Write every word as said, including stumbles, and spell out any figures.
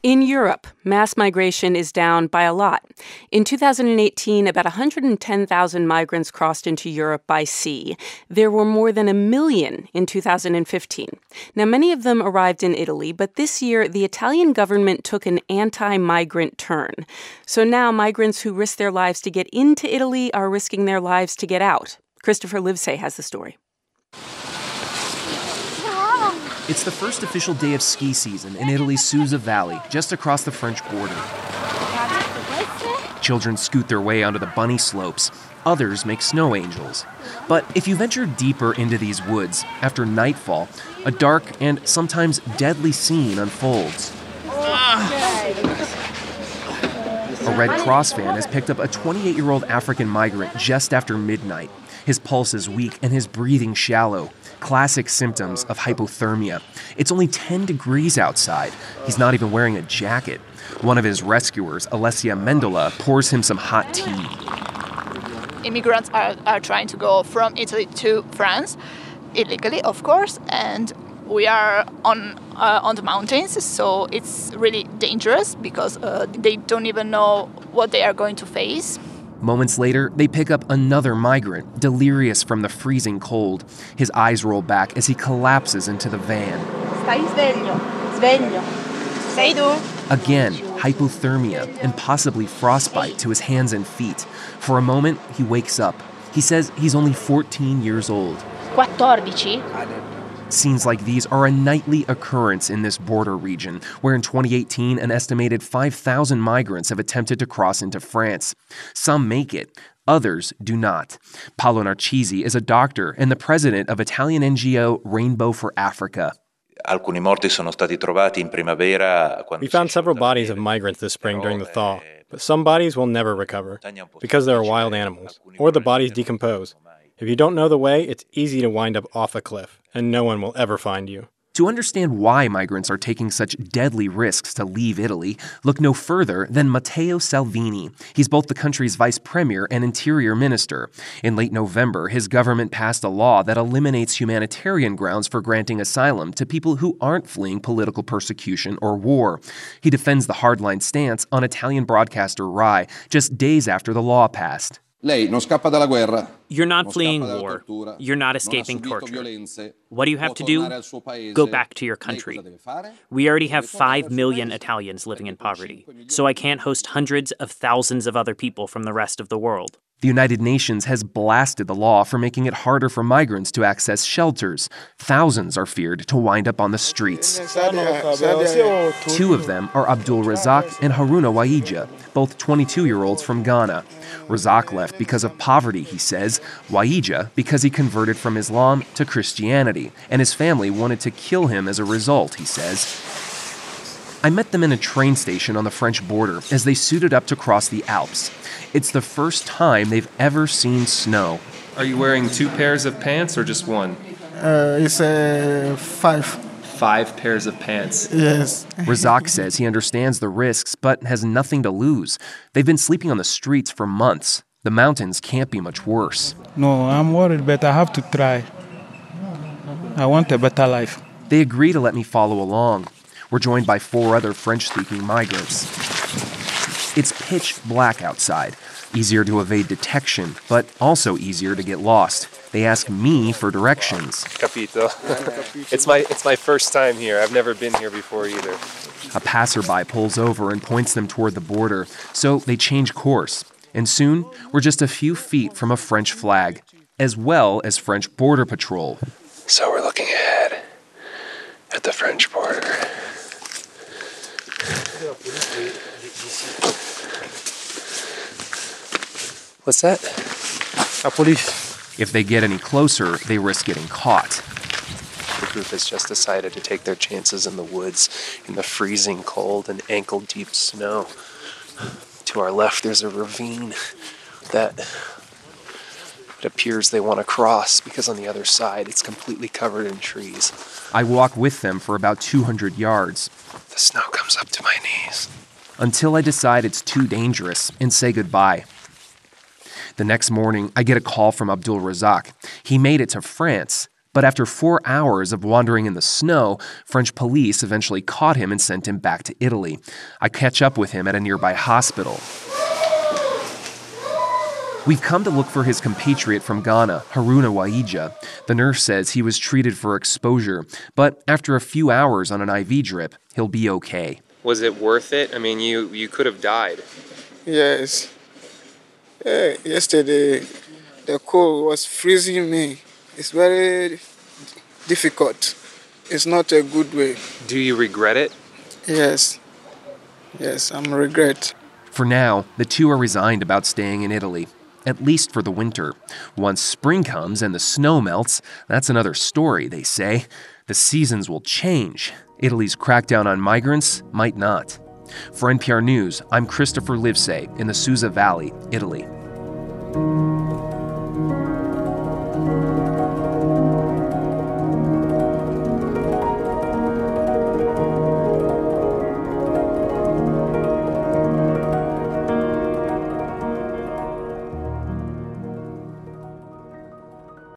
In Europe, mass migration is down by a lot. In two thousand eighteen, about one hundred ten thousand migrants crossed into Europe by sea. There were more than a million in two thousand fifteen. Now, many of them arrived in Italy, but this year, the Italian government took an anti-migrant turn. So now migrants who risk their lives to get into Italy are risking their lives to get out. Christopher Livesay has the story. It's the first official day of ski season in Italy's Susa Valley, just across the French border. Children scoot their way onto the bunny slopes. Others make snow angels. But if you venture deeper into these woods, after nightfall, a dark and sometimes deadly scene unfolds. A Red Cross van has picked up a twenty-eight-year-old African migrant just after midnight. His pulse is weak and his breathing shallow. Classic symptoms of hypothermia. It's only ten degrees outside. He's not even wearing a jacket. One of his rescuers, Alessia Mendola, pours him some hot tea. Immigrants are, are trying to go from Italy to France, illegally, of course, and we are on uh, on the mountains, so it's really dangerous because uh, they don't even know what they are going to face. Moments later, they pick up another migrant, delirious from the freezing cold. His eyes roll back as he collapses into the van. Stai sveglio, sveglio. Sei tu? Again, hypothermia and possibly frostbite to his hands and feet. For a moment, he wakes up. He says he's only fourteen years old. quattordici? Scenes like these are a nightly occurrence in this border region, where in twenty eighteen, an estimated five thousand migrants have attempted to cross into France. Some make it, others do not. Paolo Narcisi is a doctor and the president of Italian N G O Rainbow for Africa. Alcuni morti sono stati trovati in primavera. We found several bodies of migrants this spring during the thaw, but some bodies will never recover because they are wild animals, or the bodies decompose. If you don't know the way, it's easy to wind up off a cliff, and no one will ever find you. To understand why migrants are taking such deadly risks to leave Italy, look no further than Matteo Salvini. He's both the country's vice premier and interior minister. In late November, his government passed a law that eliminates humanitarian grounds for granting asylum to people who aren't fleeing political persecution or war. He defends the hardline stance on Italian broadcaster Rai just days after the law passed. You're not fleeing war. You're not escaping torture. What do you have to do? Go back to your country. We already have five million Italians living in poverty, so I can't host hundreds of thousands of other people from the rest of the world. The United Nations has blasted the law for making it harder for migrants to access shelters. Thousands are feared to wind up on the streets. Two of them are Abdul Razak and Haruna Waija, both twenty-two-year-olds from Ghana. Razak left because of poverty, he says. Waija because he converted from Islam to Christianity, and his family wanted to kill him as a result, he says. I met them in a train station on the French border as they suited up to cross the Alps. It's the first time they've ever seen snow. Are you wearing two pairs of pants or just one? Uh, it's uh, five. Five pairs of pants. Yes. Razak says he understands the risks, but has nothing to lose. They've been sleeping on the streets for months. The mountains can't be much worse. No, I'm worried, but I have to try. I want a better life. They agree to let me follow along. We're joined by four other French-speaking migrants. It's pitch black outside, easier to evade detection, but also easier to get lost. They ask me for directions. Capito. It's my it's my first time here. I've never been here before either. A passerby pulls over and points them toward the border, so they change course. And soon, we're just a few feet from a French flag, as well as French Border Patrol. So we're looking ahead at the French border. What's that? A police. If they get any closer, they risk getting caught. The group has just decided to take their chances in the woods, in the freezing cold and ankle-deep snow. To our left, there's a ravine that it appears they want to cross because on the other side, it's completely covered in trees. I walk with them for about two hundred yards. The snow comes up to my knees. Until I decide it's too dangerous and say goodbye. The next morning, I get a call from Abdul Razak. He made it to France, But after four hours of wandering in the snow, French police eventually caught him and sent him back to Italy. I catch up with him at a nearby hospital. We've come to look for his compatriot from Ghana, Haruna Waija. The nurse says he was treated for exposure, but after a few hours on an I V drip, he'll be okay. Was it worth it? I mean, you, you could have died. Yes. Yeah, yesterday, the cold was freezing me. It's very difficult. It's not a good way. Do you regret it? Yes. Yes, I'm regret. For now, the two are resigned about staying in Italy, at least for the winter. Once spring comes and the snow melts, that's another story, they say. The seasons will change. Italy's crackdown on migrants might not. For N P R News, I'm Christopher Livesay in the Susa Valley, Italy.